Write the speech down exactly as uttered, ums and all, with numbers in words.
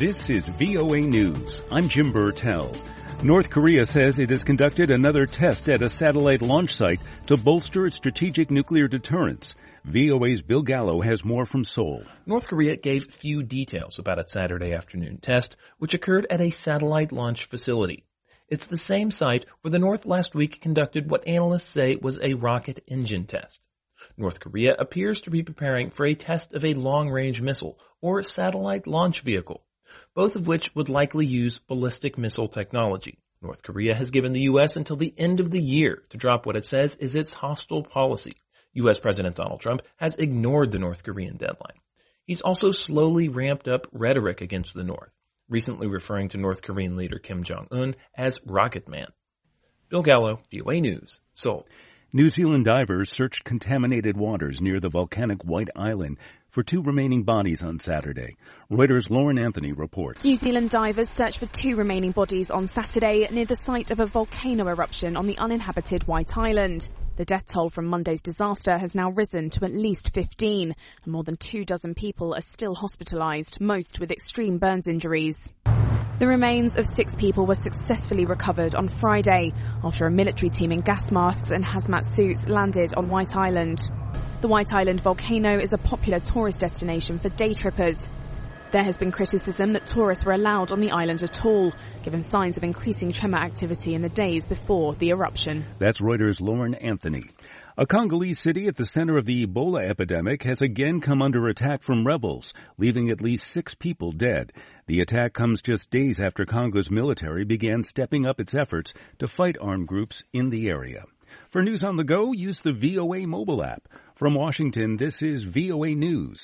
This is V O A News. I'm Jim Burtell. North Korea says it has conducted another test at a satellite launch site to bolster its strategic nuclear deterrence. V O A's Bill Gallo has more from Seoul. North Korea gave few details about its Saturday afternoon test, which occurred at a satellite launch facility. It's the same site where the North last week conducted what analysts say was a rocket engine test. North Korea appears to be preparing for a test of a long-range missile or satellite launch vehicle, both of which would likely use ballistic missile technology. North Korea has given the U S until the end of the year to drop what it says is its hostile policy. U S President Donald Trump has ignored the North Korean deadline. He's also slowly ramped up rhetoric against the North, recently referring to North Korean leader Kim Jong-un as Rocket Man. Bill Gallo, V O A News, Seoul. New Zealand divers searched contaminated waters near the volcanic White Island for two remaining bodies on Saturday. Reuters' Lauren Anthony reports. New Zealand divers searched for two remaining bodies on Saturday near the site of a volcano eruption on the uninhabited White Island. The death toll from Monday's disaster has now risen to at least fifteen, and more than two dozen people are still hospitalised, most with extreme burns injuries. The remains of six people were successfully recovered on Friday after a military team in gas masks and hazmat suits landed on White Island. The White Island volcano is a popular tourist destination for day trippers. There has been criticism that tourists were allowed on the island at all, given signs of increasing tremor activity in the days before the eruption. That's Reuters' Lauren Anthony. A Congolese city at the center of the Ebola epidemic has again come under attack from rebels, leaving at least six people dead. The attack comes just days after Congo's military began stepping up its efforts to fight armed groups in the area. For news on the go, use the V O A mobile app. From Washington, this is V O A News.